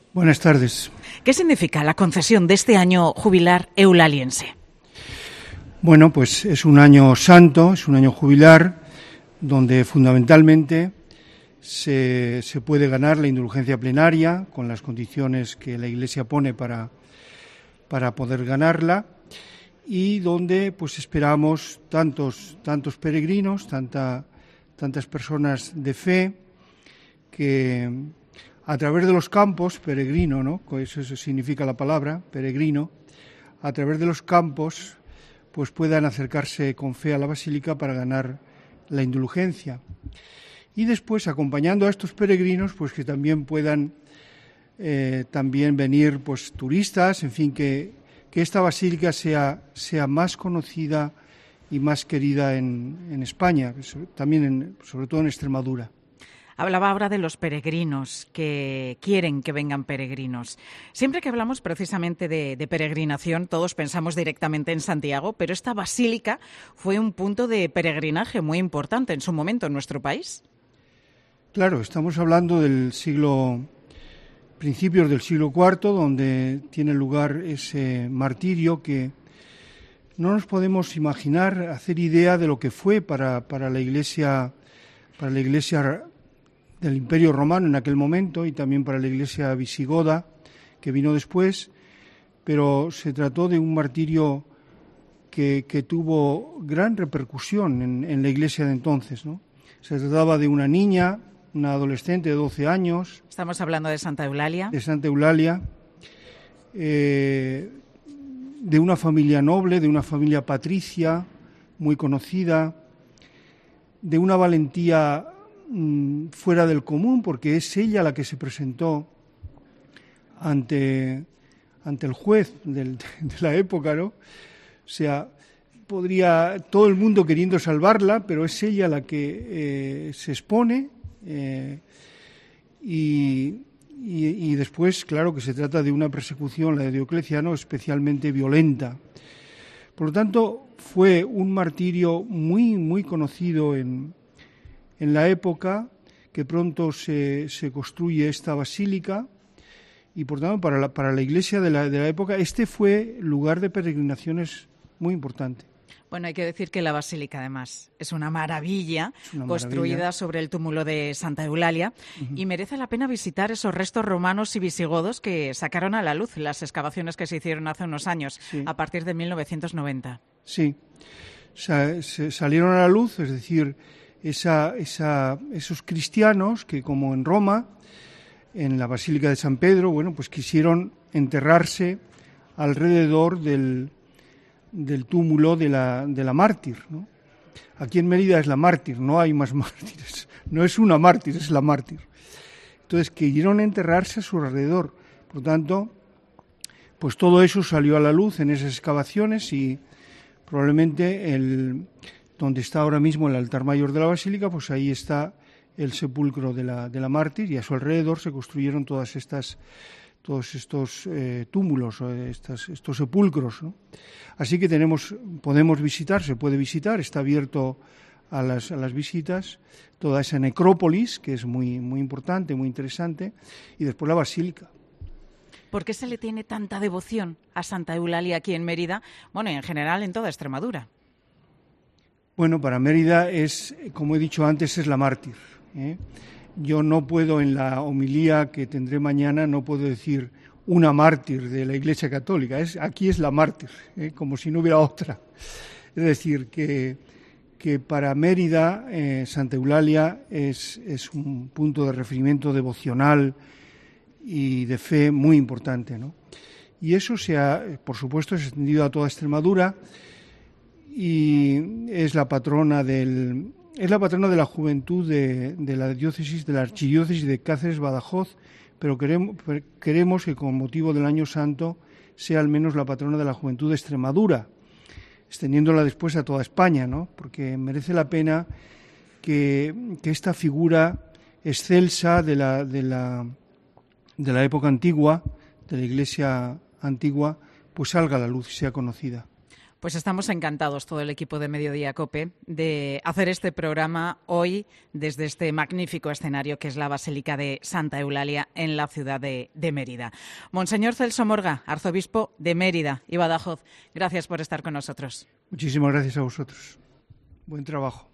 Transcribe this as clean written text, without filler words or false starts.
Buenas tardes. ¿Qué significa la concesión de este año jubilar eulaliense? Bueno, pues es un año santo, es un año jubilar, donde fundamentalmente se puede ganar la indulgencia plenaria con las condiciones que la Iglesia pone para poder ganarla, y donde pues esperamos tantos peregrinos, tantas personas de fe que a través de los campos, peregrino, ¿no? Eso significa la palabra, peregrino, a través de los campos pues puedan acercarse con fe a la Basílica para ganar la indulgencia. Y después, acompañando a estos peregrinos, pues que también puedan también venir pues turistas, en fin, que esta basílica sea más conocida y más querida en España, también sobre todo en Extremadura. Hablaba ahora de los peregrinos, que quieren que vengan peregrinos. Siempre que hablamos precisamente de peregrinación, todos pensamos directamente en Santiago, pero esta basílica fue un punto de peregrinaje muy importante en su momento en nuestro país. Claro, estamos hablando principios del siglo IV, donde tiene lugar ese martirio que no nos podemos imaginar, hacer idea de lo que fue para la Iglesia del Imperio Romano en aquel momento, y también para la Iglesia visigoda que vino después, pero se trató de un martirio que tuvo gran repercusión en la Iglesia de entonces, ¿no? Se trataba de una niña, una adolescente de 12 años. Estamos hablando de Santa Eulalia. De Santa Eulalia, de una familia noble, de una familia patricia, muy conocida, de una valentía fuera del común, porque es ella la que se presentó ante el juez de la época, ¿no? O sea, podría todo el mundo queriendo salvarla, pero es ella la que se expone y después, claro, que se trata de una persecución, la de Diocleciano, especialmente violenta. Por lo tanto, fue un martirio muy, muy conocido en la época, que pronto se construye esta basílica, y por tanto para la Iglesia de la época este fue lugar de peregrinaciones muy importante. Bueno, hay que decir que la basílica, además, es una maravilla, construida sobre el túmulo de Santa Eulalia, y merece la pena visitar esos restos romanos y visigodos que sacaron a la luz las excavaciones que se hicieron hace unos años, sí, a partir de 1990. Sí, se salieron a la luz, es decir, esos cristianos que, como en Roma, en la Basílica de San Pedro, bueno, pues quisieron enterrarse alrededor del túmulo de la mártir, ¿no? Aquí en Mérida es la mártir, no hay más mártires, no es una mártir, es la mártir. Entonces, quisieron enterrarse a su alrededor. Por lo tanto, pues todo eso salió a la luz en esas excavaciones, y probablemente donde está ahora mismo el altar mayor de la basílica, pues ahí está el sepulcro de la mártir, y a su alrededor se construyeron todos estos túmulos, estos sepulcros, ¿no? Así que podemos visitar, se puede visitar, está abierto a las visitas, toda esa necrópolis, que es muy, muy importante, muy interesante, y después la basílica. ¿Por qué se le tiene tanta devoción a Santa Eulalia aquí en Mérida? Bueno, y en general en toda Extremadura. Bueno, para Mérida es, como he dicho antes, es la mártir, ¿eh? Yo no puedo, en la homilía que tendré mañana, no puedo decir una mártir de la Iglesia Católica. Aquí es la mártir, como si no hubiera otra. Es decir, que para Mérida, Santa Eulalia es un punto de referimiento devocional y de fe muy importante, ¿no? Y eso por supuesto, se ha extendido a toda Extremadura, y es la patrona de la juventud de la diócesis, de la archidiócesis de Cáceres-Badajoz, pero queremos que con motivo del Año Santo sea al menos la patrona de la juventud de Extremadura, extendiéndola después a toda España, ¿no? Porque merece la pena que esta figura excelsa de la época antigua, de la Iglesia antigua, pues salga a la luz y sea conocida. Pues estamos encantados, todo el equipo de Mediodía COPE, de hacer este programa hoy desde este magnífico escenario que es la Basílica de Santa Eulalia en la ciudad de Mérida. Monseñor Celso Morga, arzobispo de Mérida y Badajoz, gracias por estar con nosotros. Muchísimas gracias a vosotros. Buen trabajo.